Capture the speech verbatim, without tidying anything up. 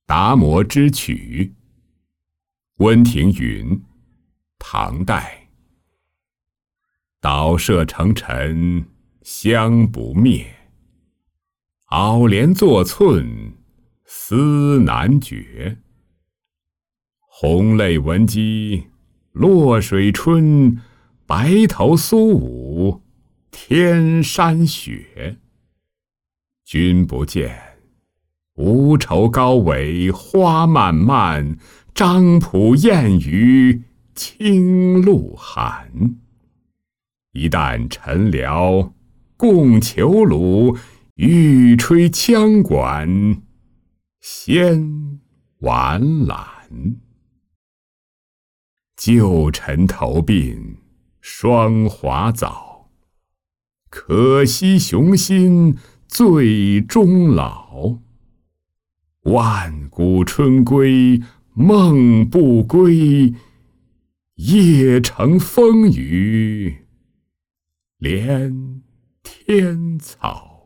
达摩之曲，温庭筠，唐代。岛舍成尘香不灭，袄帘作寸丝难绝。红泪闻鸡落水春，白头苏武天山雪。君不见，无愁高尾花漫漫，张浦燕语清露寒。一旦陈辽共囚虏，欲吹羌管先晚揽。旧尘头鬓霜华早，可惜雄心最终老。万古春归梦不归，夜乘风雨连天草。